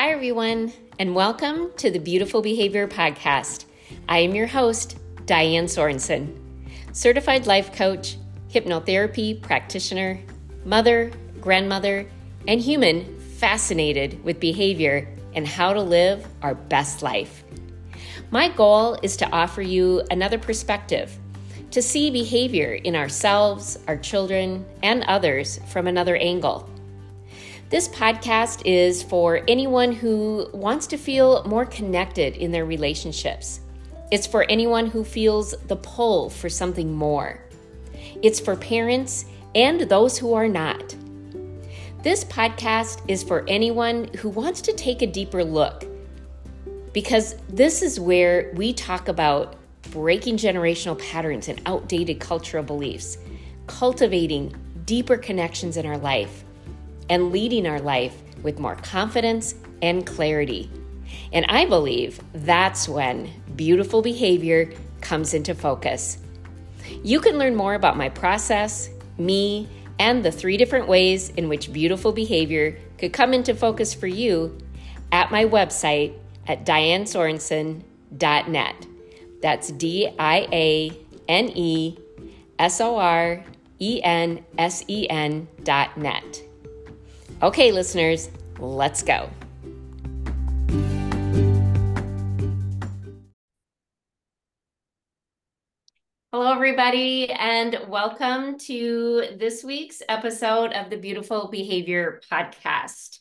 Hi, everyone, and welcome to the Beautiful Behavior Podcast. I am your host, Diane Sorensen, certified life coach, hypnotherapy practitioner, mother, grandmother, and human fascinated with behavior and how to live our best life. My goal is to offer you another perspective, to see behavior in ourselves, our children, and others from another angle. This podcast is for anyone who wants to feel more connected in their relationships. It's for anyone who feels the pull for something more. It's for parents and those who are not. This podcast is for anyone who wants to take a deeper look, because this is where we talk about breaking generational patterns and outdated cultural beliefs, cultivating deeper connections in our life, and leading our life with more confidence and clarity. And I believe that's when beautiful behavior comes into focus. You can learn more about my process, me, and the 3 different ways in which beautiful behavior could come into focus for you at my website at dianesorensen.net. That's DIANESORENSEN.net. Okay, listeners, let's go. Hello, everybody, and welcome to this week's episode of the Beautiful Behavior Podcast.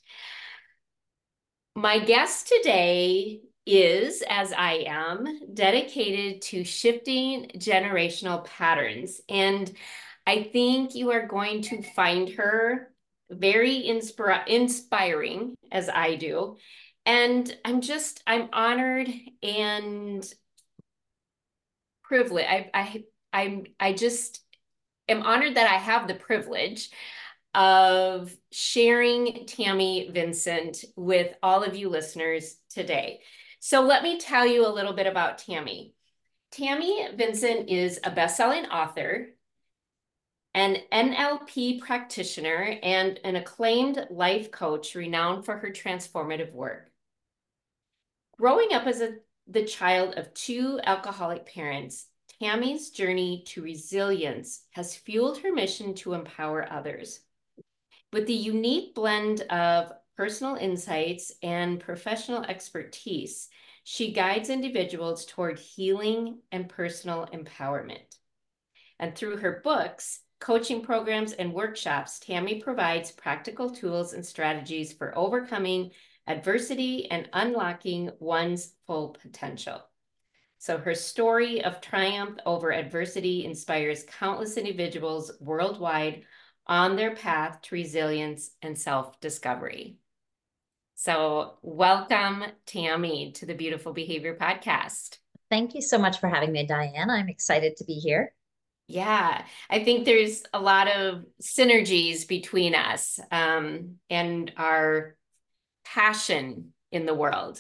My guest today is, as I am, dedicated to shifting generational patterns, and I think you are going to find her very inspiring, as I do. And I'm honored and privileged. I just am honored that I have the privilege of sharing Tammy Vincent with all of you listeners today. So let me tell you a little bit about Tammy. Tammy Vincent is a best-selling author, an NLP practitioner, and an acclaimed life coach renowned for her transformative work. Growing up as the child of 2 alcoholic parents, Tammy's journey to resilience has fueled her mission to empower others. With the unique blend of personal insights and professional expertise, she guides individuals toward healing and personal empowerment. And through her books, coaching programs, and workshops, Tammy provides practical tools and strategies for overcoming adversity and unlocking one's full potential. So her story of triumph over adversity inspires countless individuals worldwide on their path to resilience and self-discovery. So welcome, Tammy, to the Beautiful Behavior Podcast. Thank you so much for having me, Diane. I'm excited to be here. Yeah, I think there's a lot of synergies between us and our passion in the world.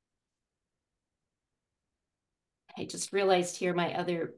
I just realized here my other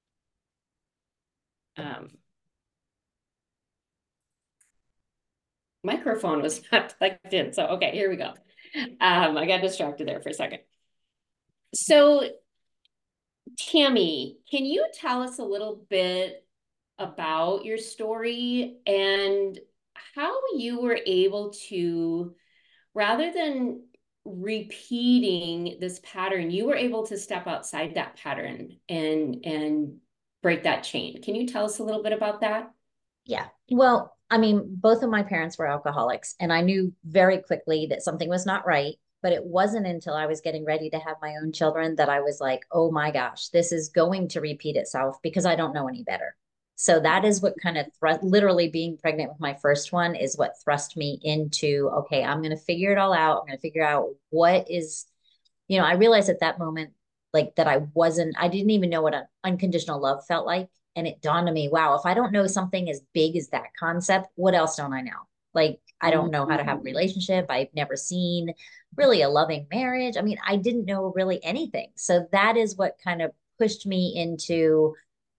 microphone was not plugged in. So, okay, here we go. I got distracted there for a second. So, Tammy, can you tell us a little bit about your story and how you were able to, rather than repeating this pattern, you were able to step outside that pattern and break that chain? Can you tell us a little bit about that? Yeah. Well, I mean, both of my parents were alcoholics, and I knew very quickly that something was not right. But it wasn't until I was getting ready to have my own children that I was like, oh my gosh, this is going to repeat itself because I don't know any better. So that is what kind of literally being pregnant with my first one is what thrust me into, okay, I'm going to figure it all out. I'm going to figure out what is, I realized at that moment, like that I didn't even know what an unconditional love felt like. And it dawned on me, wow, if I don't know something as big as that concept, what else don't I know? Like, I don't know how to have a relationship. I've never seen really a loving marriage. I mean, I didn't know really anything. So that is what kind of pushed me into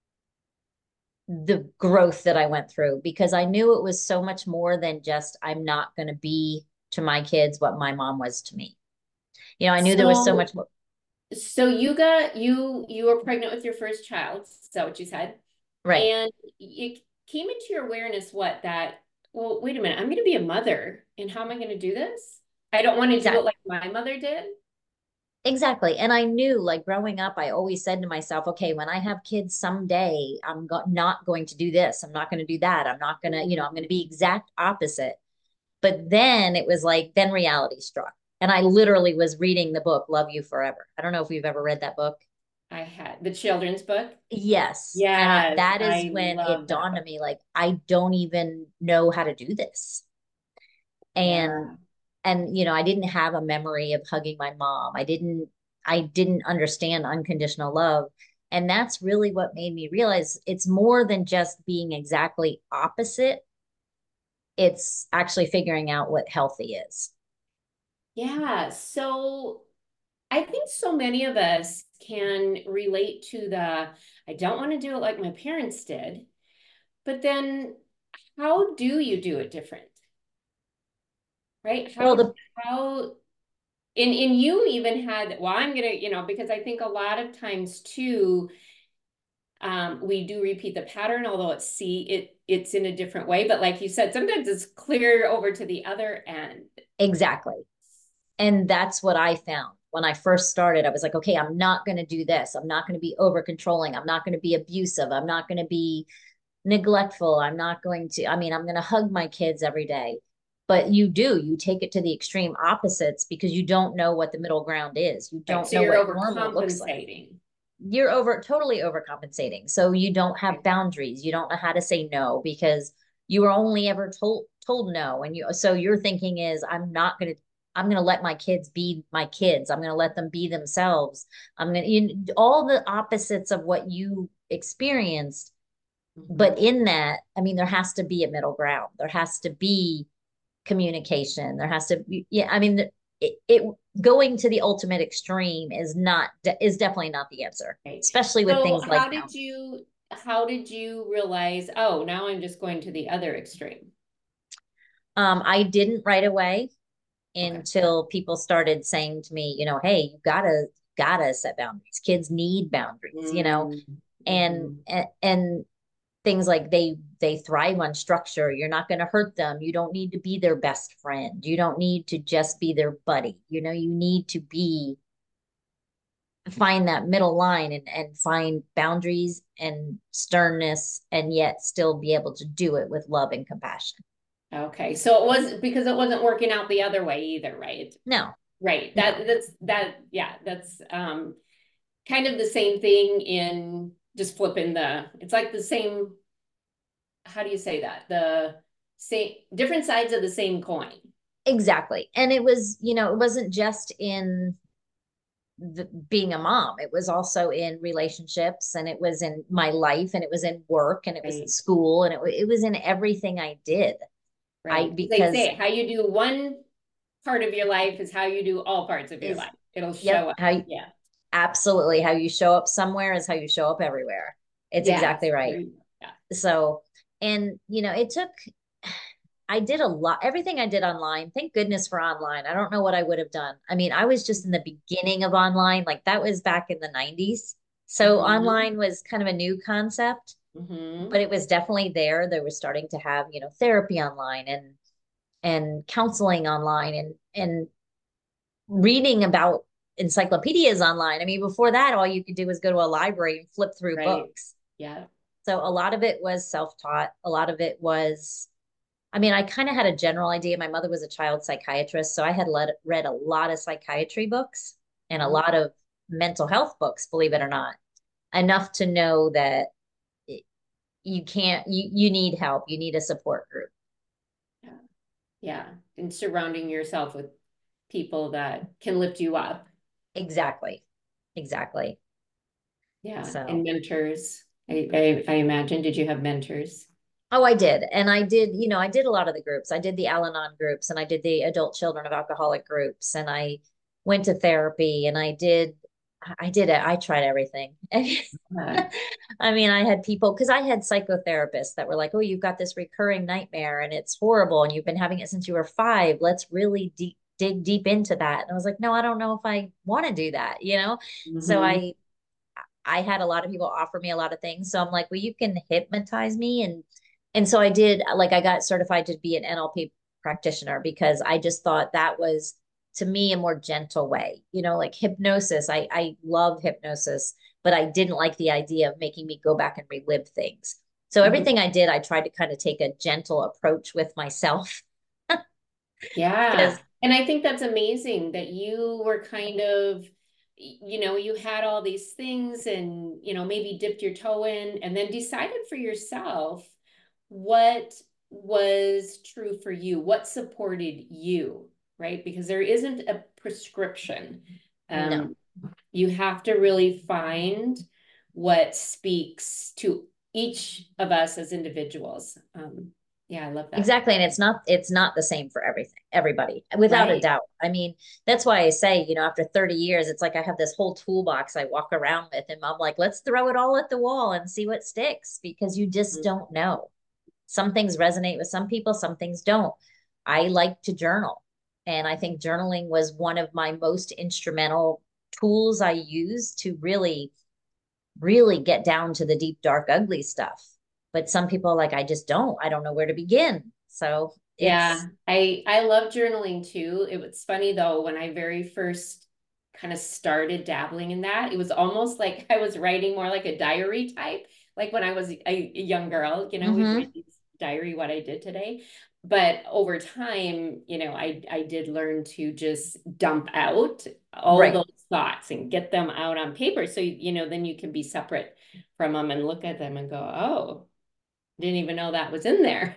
the growth that I went through, because I knew it was so much more than just, I'm not going to be to my kids what my mom was to me. You know, I knew there was so much So, more. so you were pregnant with your first child. Is that what you said? Right. And it came into your awareness what that, well, wait a minute, I'm going to be a mother, and how am I going to do this? I don't want to do it Exactly. like my mother did. Exactly. And I knew, like, growing up, I always said to myself, okay, when I have kids someday, not going to do this. I'm not going to do that. I'm not going to, I'm going to be exact opposite. But then it was like, then reality struck. And I literally was reading the book, Love You Forever. I don't know if you've ever read that book. I had the children's book. Yes. And Yes, that is I when it love that dawned book. on me, like, I don't even know how to do this. And Yeah. I didn't have a memory of hugging my mom. I didn't understand unconditional love. And that's really what made me realize it's more than just being exactly opposite. It's actually figuring out what healthy is. Yeah. So I think so many of us can relate to the, I don't want to do it like my parents did, but then how do you do it different? Right? Well, How, and you even had, well, I'm gonna, because I think a lot of times too, we do repeat the pattern, although it's in a different way. But like you said, sometimes it's clear over to the other end. exactly. And that's what I found when I first started. I was like, okay, I'm not going to do this. I'm not going to be over controlling. I'm not going to be abusive. I'm not going to be neglectful. I'm not going to, I mean, I'm going to hug my kids every day. But you take it to the extreme opposites because you don't know what the middle ground is. You Right. don't So know you're what normal looks like. overcompensating. You're totally overcompensating. So you don't have Right. boundaries. You don't know how to say no because you were only ever told no. And so your thinking is, I'm going to let my kids be my kids. I'm going to let them be themselves. All the opposites of what you experienced. Mhm. But in that, I mean, there has to be a middle ground. There has to be communication. There has to be, yeah, I mean, it going to the ultimate extreme is definitely not the answer, Right. especially with So things like boundaries. how did you realize, oh, now I'm just going to the other extreme? I didn't right away Okay. until people started saying to me, hey, you gotta set boundaries. Kids need boundaries, Mm, and mhm. and things like they thrive on structure. You're not going to hurt them. You don't need to be their best friend. You don't need to just be their buddy. You need to be find that middle line and find boundaries and sternness and yet still be able to do it with love and compassion. Okay. So it was because it wasn't working out the other way either, right? No, Right. no, Yeah, that's kind of the same thing in just flipping it's like the same, how do you say that? The same different sides of the same coin. exactly. And it wasn't just in being a mom. It was also in relationships, and it was in my life, and it was in work, and it was in Right. school, and it was in everything I did. I Right. They because say how you do one part of your life is how you do all parts of your is life. It'll yep, show up. Yeah. absolutely how you show up somewhere is how you show up everywhere. It's Yes. exactly right. Very, yeah. So, and it took, I did a lot, everything I did online. Thank goodness for online. I don't know what I would have done. I mean, I was just in the beginning of online, like that was back in the 90s. So Mm-hmm. online was kind of a new concept, Mm-hmm. but it was definitely there. They were starting to have, therapy online and counseling online and reading about encyclopedias online. I mean, before that, all you could do was go to a library and flip through Right. books. Yeah. So a lot of it was self-taught. A lot of it was, I mean, I kind of had a general idea. My mother was a child psychiatrist, so I had read a lot of psychiatry books and a Mhm. lot of mental health books, believe it or not, enough to know that you can't, you need help. You need a support group. Yeah. Yeah. And surrounding yourself with people that can lift you up. Exactly. Exactly. Yeah. And So. mentors. I imagine. Did you have mentors? Oh, I did. And I did a lot of the groups. I did the Al Anon groups and I did the adult children of alcoholic groups and I went to therapy and I did I did it. I tried everything. Uh, I mean, I had people because I had psychotherapists that were like, "Oh, you've got this recurring nightmare and it's horrible and you've been having it since you were 5. Let's really dig deep into that." And I was like, "No, I don't know if I want to do that, you know?" So mhm. I had a lot of people offer me a lot of things. So I'm like, "Well, you can hypnotize me." And so I did, like I got certified to be an NLP practitioner because I just thought that was to me a more gentle way. Like hypnosis. I love hypnosis, but I didn't like the idea of making me go back and relive things. So Mhm. everything I did, I tried to kind of take a gentle approach with myself Yeah. because And I think that's amazing that you were kind of, you had all these things and, maybe dipped your toe in and then decided for yourself what was true for you, what supported you, right? Because there isn't a prescription. no. Um, you have to really find what speaks to each of us as individuals. Yeah, I love that. Exactly. And it's not the same for everybody, without a Right. doubt. I mean, that's why I say, after 30 years, it's like I have this whole toolbox I walk around with, and I'm like, let's throw it all at the wall and see what sticks because you just don't know. Some things resonate with some people, some things don't. I like to journal, and I think journaling was one of my most instrumental tools I used to really really get down to the deep, dark, ugly stuff. But some people are like, I don't know where to begin. So it's Yeah, I love journaling too. It was funny though, when I very first kind of started dabbling in that, it was almost like I was writing more like a diary type. Like when I was a young girl, we'd mm-hmm, write these diary what I did today. But over time, I did learn to just dump out all right. those thoughts and get them out on paper. So, then you can be separate from them and look at them and go, oh, didn't even know that was in there.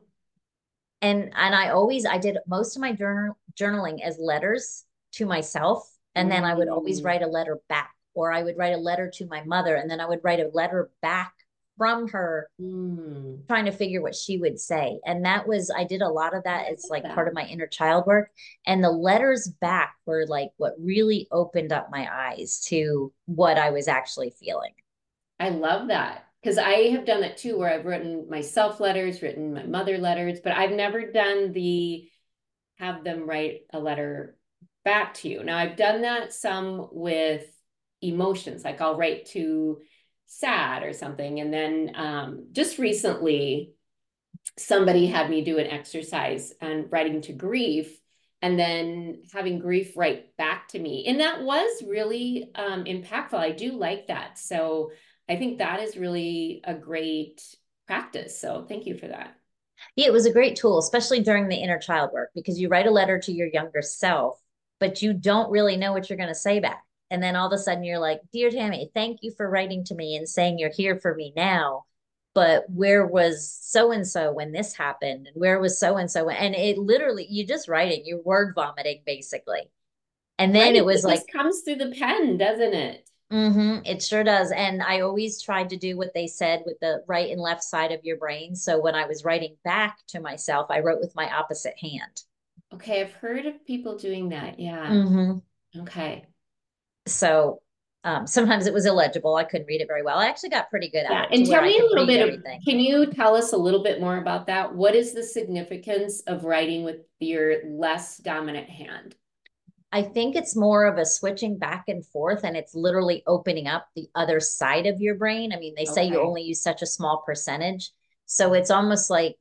And I did most of my journaling as letters to myself. And then I would always Mm. write a letter back, or I would write a letter to my mother, and then I would write a letter back from her Mm, trying to figure what she would say. And I did a lot of I that. It's love like part that. of my inner child work. And the letters back were like what really opened up my eyes to what I was actually feeling. I love that because I have done that too, where I've written myself letters, written my mother letters, but I've never done the have them write a letter back to you. Now, I've done that some with emotions, like I'll write to sad or something. And then just recently, somebody had me do an exercise on writing to grief and then having grief write back to me. And that was really impactful. I do like that. So I think that is really a great practice. So thank you for that. Yeah, it was a great tool, especially during the inner child work, because you write a letter to your younger self, but you don't really know what you're going to say back. And then all of a sudden you're like, Dear Tammy, thank you for writing to me and saying you're here for me now. But where was so and so when this happened? And where was so and so? And it literally, you just writing, you're word vomiting basically. And Right. then it was It like, just comes through the pen, doesn't it? it sure does. And I always tried to do what they said with the right and left side of your brain. So when I was writing back to myself, I wrote with my opposite hand. Okay. I've heard of people doing that. Yeah. hmm Okay. So sometimes it was illegible. I couldn't read it very well. I actually got pretty good at Yeah. it And to where tell I me a could little read bit of, everything. can you tell us a little bit more about that? What is the significance of writing with your less dominant hand? I think it's more of a switching back and forth, and it's literally opening up the other side of your brain. I mean, they say you Okay. only use such a small percentage. So it's almost like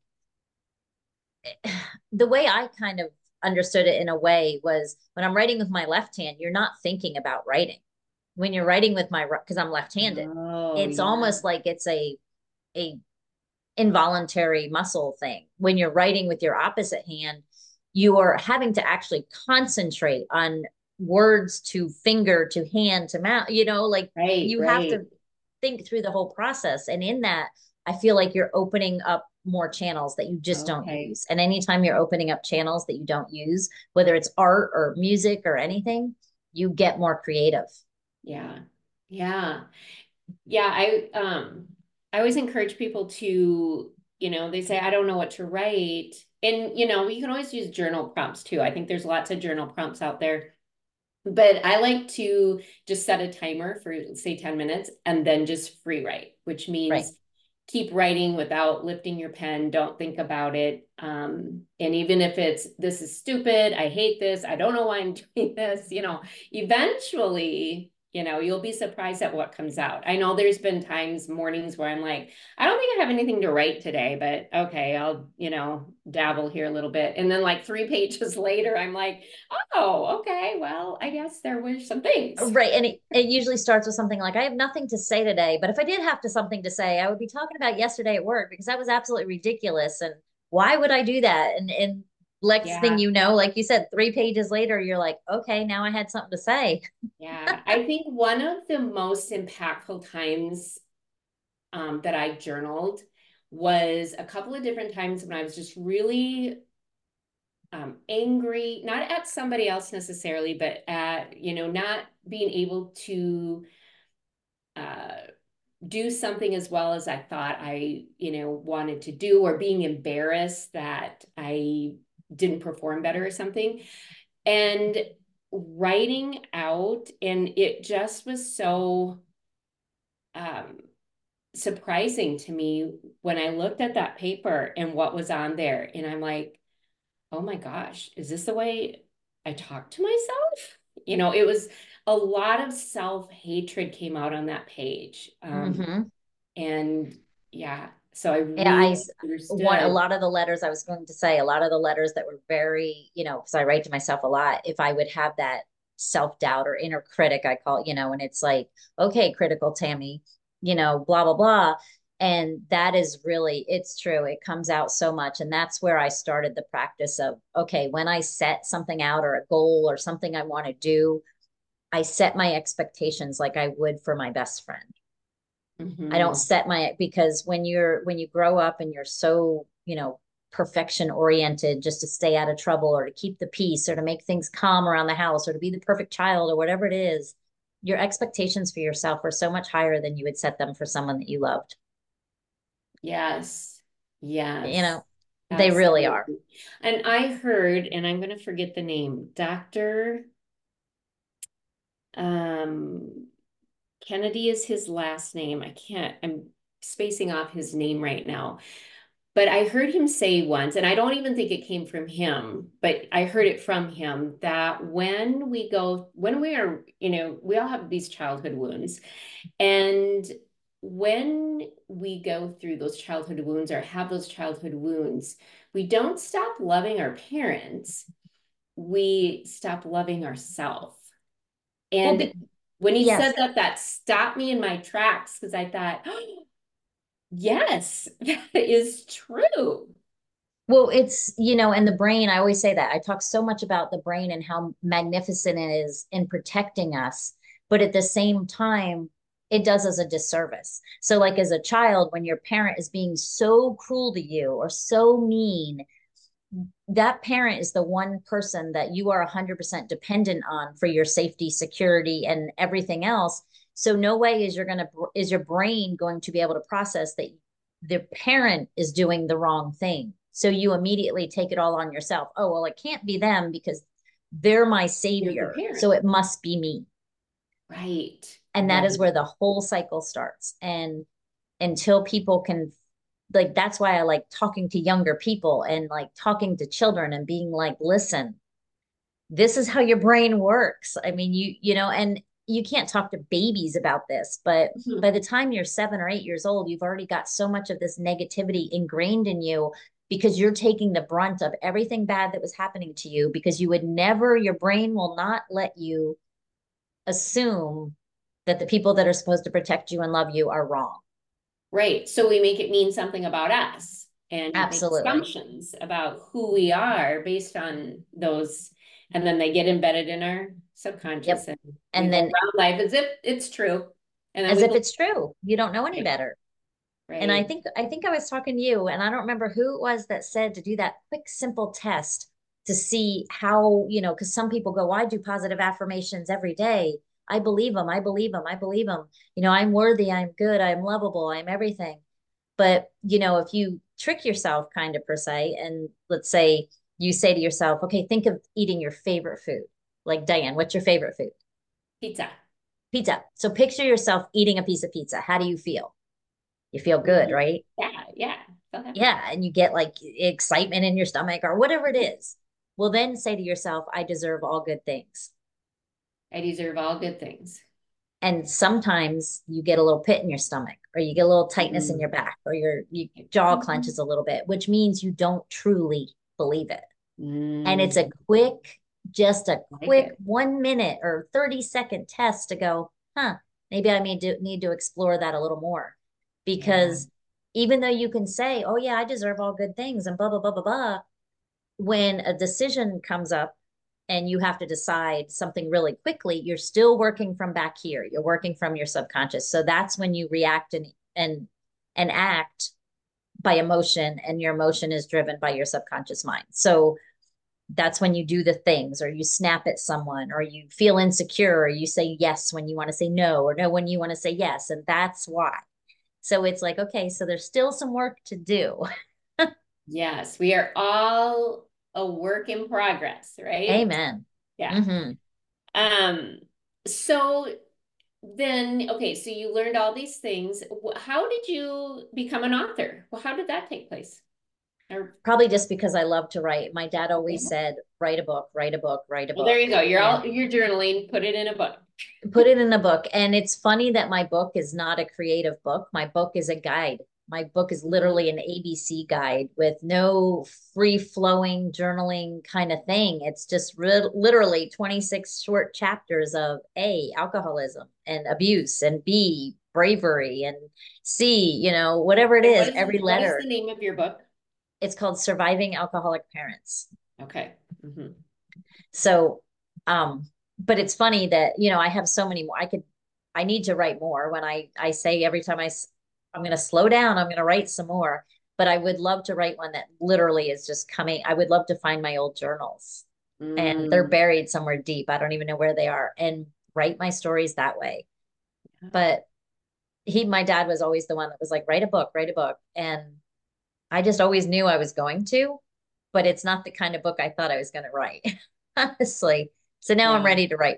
the way I kind of understood it in a way was when I'm writing with my left hand, you're not thinking about writing. When you're writing with my because I'm left-handed, Oh, it's yeah. almost like it's a involuntary muscle thing. When you're writing with your opposite hand, you are having to actually concentrate on words to finger to hand to mouth, like Right, you have right. to think through the whole process. And in that, I feel like you're opening up more channels that you just don't Okay. use. And anytime you're opening up channels that you don't use, whether it's art or music or anything, you get more creative. Yeah. Yeah. Yeah, I always encourage people to, they say I don't know what to write. And you can always use journal prompts too. I think there's lots of journal prompts out there. But I like to just set a timer for, say, 10 minutes and then just free write, which Right. means keep writing without lifting your pen. Don't think about it. And even if it's, this is stupid, I hate this, I don't know why I'm doing this, eventually, you'll be surprised at what comes out. I know there's been times, mornings where I'm like, I don't think I have anything to write today, but okay, I'll, dabble here a little bit. And then like 3 pages later, I'm like, oh, okay. Well, I guess there were some things. Right. And it usually starts with something like, I have nothing to say today, but if I did have to something to say, I would be talking about yesterday at work because that was absolutely ridiculous. And why would I do that? And next thing Yeah. you know, like you said, 3 pages later, you're like, okay, now I had something to say. Yeah. I think one of the most impactful times that I journaled was a couple of different times when I was just really angry, not at somebody else necessarily, but at, not being able to uh, do something as well as I thought I, wanted to do, or being embarrassed that I didn't perform better or something. And writing out, and it just was so um, surprising to me when I looked at that paper and what was on there. And I'm like, oh my gosh, is this the way I talk to myself? It was a lot of self-hatred came out on that page. Hmm. And yeah, so I Yeah, really a understood. lot of the letters I was going to say, a lot of the letters that were very, because I write to myself a lot, if I would have that self-doubt or inner critic, I call it, and it's like, okay, critical Tammy, blah, blah, blah. And that is really, it's true. It comes out so much. And that's where I started the practice of, okay, when I set something out or a goal or something I want to do, I set my expectations like I would for my best friend. I don't Mhm. set my because when you grow up and you're so, perfection oriented just to stay out of trouble or to keep the peace or to make things calm around the house or to be the perfect child or whatever it is, your expectations for yourself are so much higher than you would set them for someone that you loved. Yes. You Yes. know, they really are. Absolutely. And I heard, and I'm going to forget the name, Dr. Um, Kennedy is his last name. I'm spacing off his name right now. But I heard him say once, and I don't even think it came from him, but I heard it from him that when we are, we all have these childhood wounds. And when we go through those childhood wounds or have those childhood wounds, we don't stop loving our parents. We stop loving ourselves. Well, And when he said yes. that, that stopped me in my tracks because I thought, oh, yes, that is true. Well, it's, and the brain, I always say that. I talk so much about the brain and how magnificent it is in protecting us. But at the same time, it does us a disservice. So, like as a child, when your parent is being so cruel to you or so mean, that parent is the one person that you are 100% dependent on for your safety, security, and everything else. So no way is your brain going to be able to process that the parent is doing the wrong thing. So you immediately take it all on yourself. Oh, well, it can't be them because they're my You're the savior. parent. So it must be me. Right. And that is Right. where the whole cycle starts. And until people can, like, that's why I like talking to younger people and like talking to children and being like, listen, this is how your brain works. I mean, and you can't talk to babies about this, but by Mhm. the time you're 7 or 8 years old, you've already got so much of this negativity ingrained in you because you're taking the brunt of everything bad that was happening to you because your brain will not let you assume that the people that are supposed to protect you and love you are wrong. Right. So we make it mean something about us and make Absolutely. assumptions about who we are based on those. And then they get embedded in our subconscious Yep. and we And go then around life as if it's true. And then as we if believe it's true, you don't know any it. better. And Right. I think I was talking to you, and I don't remember who it was that said to do that quick, simple test to see how, because some people go, well, I do positive affirmations every day. I believe them. I believe them. I believe them. I'm worthy. I'm good. I'm lovable. I'm everything. But, if you trick yourself kind of per se, and let's say you say to yourself, okay, think of eating your favorite food. Like Diane, what's your favorite food? Pizza. Pizza. So picture yourself eating a piece of pizza. How do you feel? You feel good, Mhm. right? Yeah, yeah. So happy. Yeah. And you get like excitement in your stomach or whatever it is. Well, then say to yourself, I deserve all good things. I deserve all good things. And sometimes you get a little pit in your stomach or you get a little tightness in Mm. your back or your jaw Mhm. clenches a little bit, which means you don't truly believe it. And it's a Mm. quick, just a Like quick it. 1 minute or 30-second test to go, huh, maybe I need to explore that a little more. Yeah. Because even though you can say, oh, yeah, I deserve all good things and blah, blah, blah, blah, blah, when a decision comes up and you have to decide something really quickly, you're still working from back here. You're working from your subconscious. So that's when you react and act by emotion, and your emotion is driven by your subconscious mind. So that's when you do the things, or you snap at someone, or you feel insecure, or you say yes when you want to say no, or no when you want to say yes. And that's why. So it's like, okay, so there's still some work to do. Yes, we are all a work in progress, right? Amen. Yeah. Hmm. Um, so then, okay, so you learned all these things. How did you become an author? Well, how did that take place? Or, Probably just because I love to write. My dad always okay. said, write a book, write a book, write a Well, there book. you go. And You're journaling, put it in a book. put it in a book. And it's funny that my book is not a creative book. My book is a guide. My book is Mhm. literally an ABC guide with no free flowing journaling kind of thing. It's just literally 26 short chapters of A, alcoholism and abuse, and B, bravery, and C, whatever it And is, every what is the letter. name of your book? It's called Surviving Alcoholic Parents. Okay. Hmm. So, um, but it's funny that, I have so many more. I need to write more when I say every time I'm going to slow down, I'm going to write some more, but I would love to write one that literally is just coming. I would love to find my old journals, and they're Mm. buried somewhere deep. I don't even know where they are, and write my stories that way. But my dad was always the one that was like, write a book, write a book. And I just always knew I was going to, but it's not the kind of book I thought I was going to write, honestly. So now I'm Yeah. ready to write.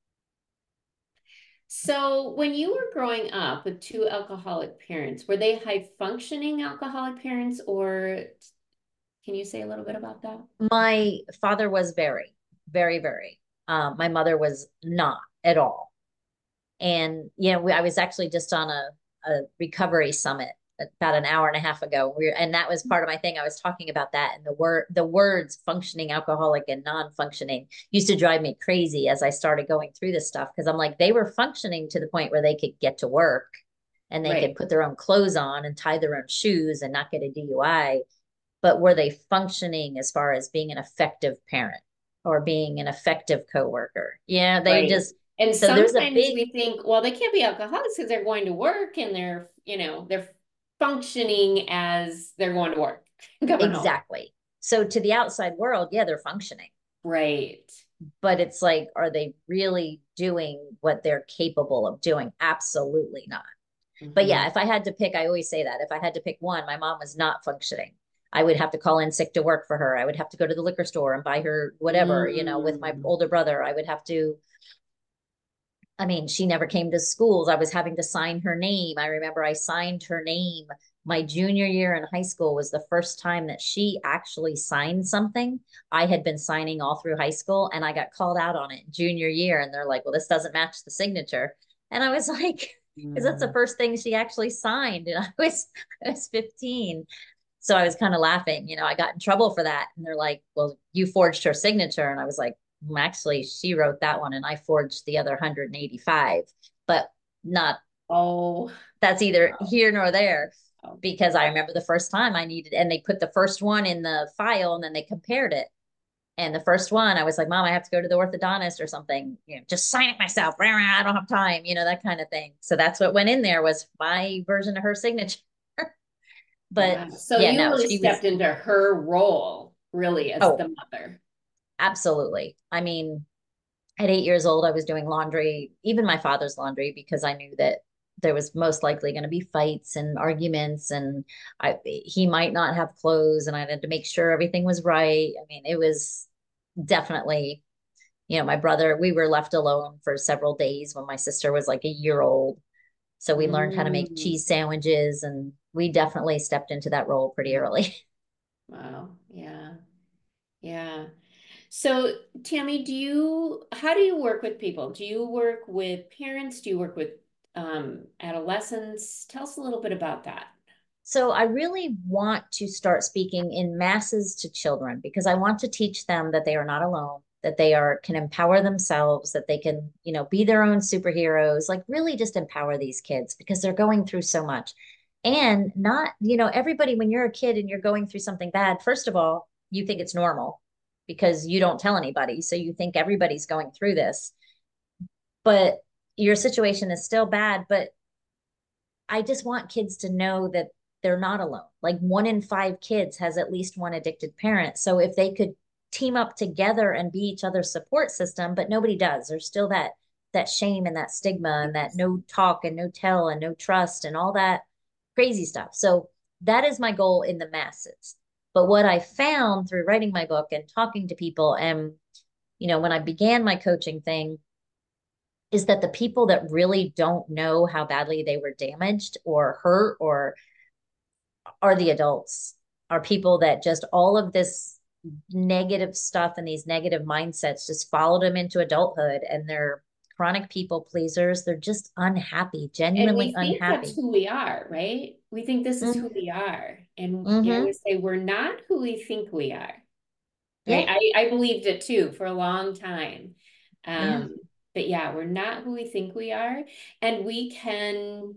So when you were growing up with two alcoholic parents, were they high functioning alcoholic parents, or can you say a little bit about that? My father was very, very, very. My mother was not at all. And I was actually just on a recovery summit about an hour and a half ago. And that was part of my thing. I was talking about that, and the words functioning alcoholic and non-functioning used to drive me crazy as I started going through this stuff, because I'm like, they were functioning to the point where they could get to work and they could Right. put their own clothes on and tie their own shoes and not get a DUI. But were they functioning as far as being an effective parent or being an effective coworker? Yeah, they Right. just, And so there's a sometimes big, we think, well, they can't be alcoholics because they're going to work and they're functioning as they're going to work, coming home. exactly. So to the outside world, yeah, they're functioning, Right. but it's like, are they really doing what they're capable of doing? Absolutely not. But Hmm. yeah, if I had to pick, I always say that if I had to pick one, my mom was not functioning. I would have to call in sick to work for her. I would have to go to the liquor store and buy her whatever, with my Mm. older brother. I would have to, I mean, she never came to schools. I was having to sign her name. I remember I signed her name. My junior year in high school was the first time that she actually signed something. I had been signing all through high school, and I got called out on it junior year. And they're like, well, this doesn't match the signature. And I was like, because that's the Mm. first thing she actually signed. And I was 15. So I was kind of laughing, I got in trouble for that. And they're like, well, you forged her signature. And I was like, actually, she wrote that one and I forged the other 185, but not, Oh, that's either here nor there, wow. because I remember the first time I needed, and they put the first one in the file and then they compared it. And the first one, I was like, Mom, I have to go to the orthodontist or something. Just sign it myself. I don't have time, that kind of thing. So that's what went in there, was my version of her signature. But Wow. So yeah, you no, really she was, stepped into her role, really, as oh, the mother. absolutely. I mean, at 8 years old, I was doing laundry, even my father's laundry, because I knew that there was most likely going to be fights and arguments, and he might not have clothes, and I had to make sure everything was right. I mean, it was definitely, My brother, we were left alone for several days when my sister was like a year old. So we learned how to make Mm, cheese sandwiches, and we definitely stepped into that role pretty early. wow. Yeah. Yeah. So, Tammy, how do you work with people? Do you work with parents? Do you work with adolescents? Tell us a little bit about that. So I really want to start speaking in masses to children because I want to teach them that they are not alone, that they are can empower themselves, that they can, be their own superheroes, like really just empower these kids because they're going through so much. And not, everybody when you're a kid and you're going through something bad, first of all, you think it's normal because you don't tell anybody. So you think everybody's going through this, but your situation is still bad, but I just want kids to know that they're not alone. Like 1 in 5 kids has at least one addicted parent. So if they could team up together and be each other's support system, but nobody does. There's still that shame and that stigma and that Yes. no talk and no tell and no trust and all that crazy stuff. So that is my goal in the masses. But what I found through writing my book and talking to people and when I began my coaching thing is that the people that really don't know how badly they were damaged or hurt or are the adults, are people that just all of this negative stuff and these negative mindsets just followed them into adulthood and they're chronic people pleasers. They're just unhappy, And genuinely we think that's unhappy. who we are, right? We think this is who Mm-hmm. we are. And I Mm-hmm. would say we're not who we think we are, right? Yeah. I believed it too for a long time. Yeah. Um, but yeah, we're not who we think we are. And we can,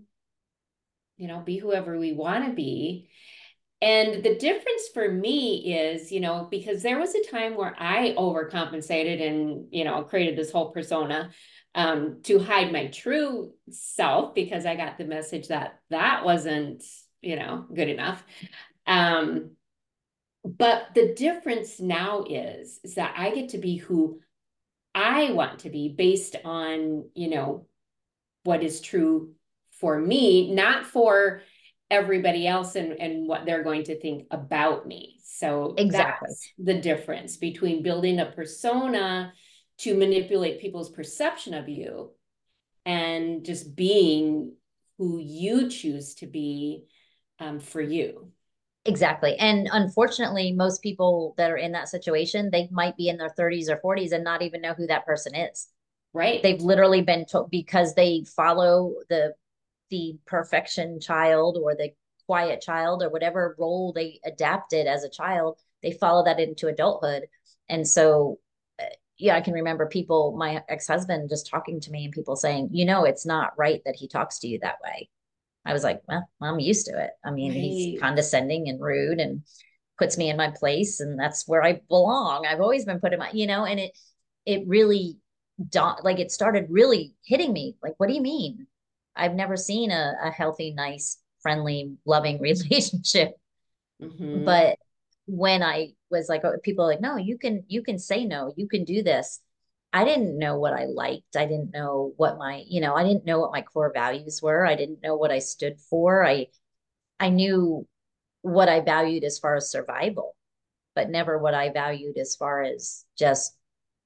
be whoever we want to be. And the difference for me is, because there was a time where I overcompensated and, created this whole persona to hide my true self because I got the message that that wasn't, good enough. Um, but the difference now is that I get to be who I want to be based on, what is true for me, not for everybody else and what they're going to think about me. So Exactly. that's the difference between building a persona to manipulate people's perception of you and just being who you choose to be for you. Exactly. And unfortunately, most people that are in that situation, they might be in their 30s or 40s and not even know who that person is. They've Right. literally been told because they follow the perfection child or the quiet child or whatever role they adapted as a child, they follow that into adulthood. And so, yeah, I can remember people, my ex-husband just talking to me and people saying, it's not right that he talks to you that way. I was like, well, I'm used to it. I mean, he's Right. condescending and rude and puts me in my place, and that's where I belong. I've always been put in my, and it really like it started really hitting me. Like, what do you mean? I've never seen a healthy, nice, friendly, loving relationship. Mm-hmm. But when I was like, oh, people are like, no, you can say no, you can do this. I didn't know what I liked. I didn't know what I didn't know what my core values were. I didn't know what I stood for. I knew what I valued as far as survival, but never what I valued as far as just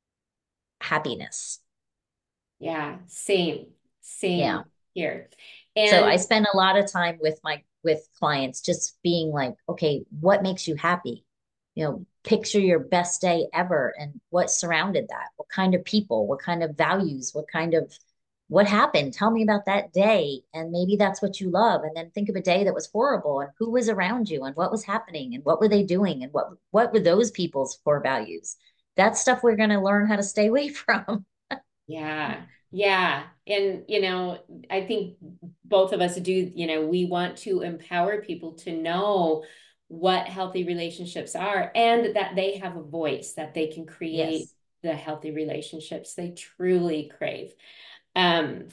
happiness. Yeah. Same. Yeah. Same here. So I And spend a lot of time with clients just being like, okay, what makes you happy? Picture your best day ever and what surrounded that. What kind of people, what kind of values, what happened? Tell me about that day. And maybe that's what you love. And then think of a day that was horrible and who was around you and what was happening and what were they doing and what were those people's core values? That's stuff we're going to learn how to stay away from. yeah, yeah. And, I think both of us do, we want to empower people to know what healthy relationships are and that they have a voice, that they can create Yes. the healthy relationships they truly crave. Um,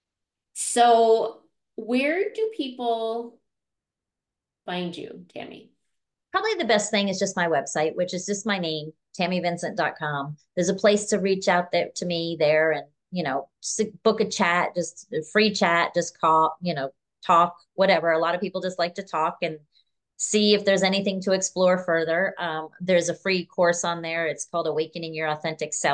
so where do people find you, Tammy? Probably the best thing is just my website, which is just my name, tammyvincent.com. There's a place to reach out there to me there and, book a chat, just a free chat, just call, talk, whatever. A lot of people just like to talk and see if there's anything to explore further. There's a free course on there. It's called Awakening Your Authentic Self.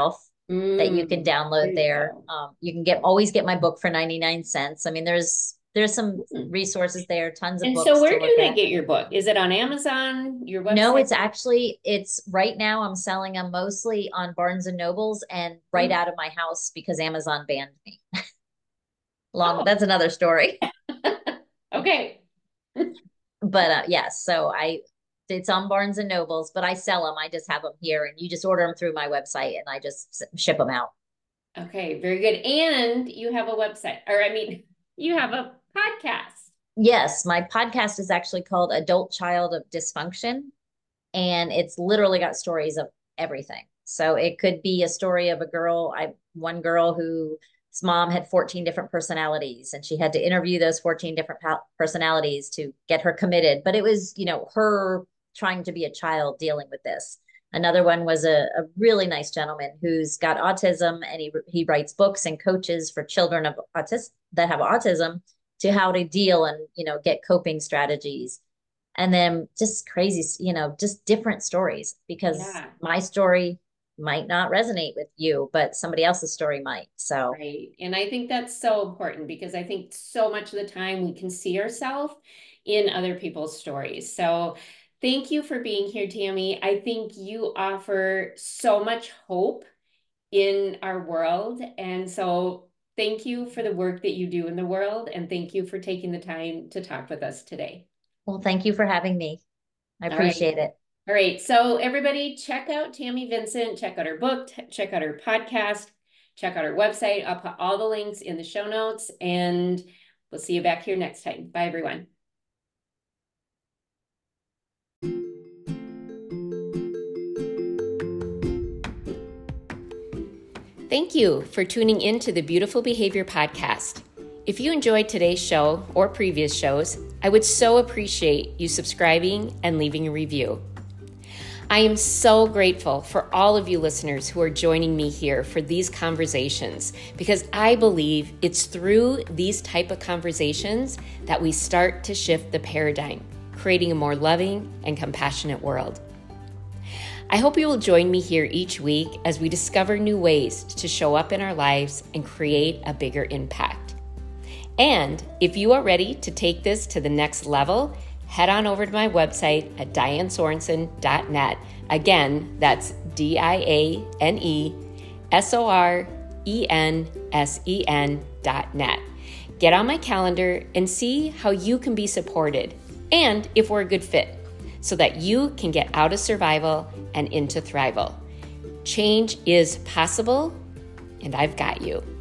that you can There download you there. go. You can always get my book for 99 cents. I mean, there's some Hmm. resources there, tons of And so books to where look do they at. get your book? Is it on Amazon, your No, website? it's right now I'm selling them mostly on Barnes and Nobles and right Mm. out of my house because Amazon banned me. Oh, That's another story. okay. But yes, it's on Barnes and Nobles, but I sell them. I just have them here and you just order them through my website and I just ship them out. Okay, very good. And you have a website, or I mean, you have a podcast. Yes, my podcast is actually called Adult Child of Dysfunction, and it's literally got stories of everything. So it could be a story of one girl whose mom had 14 different personalities, and she had to interview those 14 different personalities to get her committed. But it was, her trying to be a child dealing with this. Another one was a really nice gentleman who's got autism, and he writes books and coaches for children of autism that have autism to how to deal and get coping strategies. And then just crazy, just different stories, because Yeah, my story might not resonate with you, but somebody else's story might. So, right. And I think that's so important because I think so much of the time we can see ourselves in other people's stories. So thank you for being here, Tammy. I think you offer so much hope in our world. And so thank you for the work that you do in the world. And thank you for taking the time to talk with us today. well, thank you for having me. I All right. appreciate it. All right. So everybody check out Tammy Vincent, check out her book, check out her podcast, check out her website. I'll put all the links in the show notes and we'll see you back here next time. Bye, everyone. Thank you for tuning in to the Beautiful Behavior Podcast. If you enjoyed today's show or previous shows, I would so appreciate you subscribing and leaving a review. I am so grateful for all of you listeners who are joining me here for these conversations because I believe it's through these type of conversations that we start to shift the paradigm, creating a more loving and compassionate world. I hope you will join me here each week as we discover new ways to show up in our lives and create a bigger impact. And if you are ready to take this to the next level, head on over to my website at dianesorensen.net. Again, that's DianeSorensen.net. Get on my calendar and see how you can be supported and if we're a good fit so that you can get out of survival and into thrival. Change is possible, and I've got you.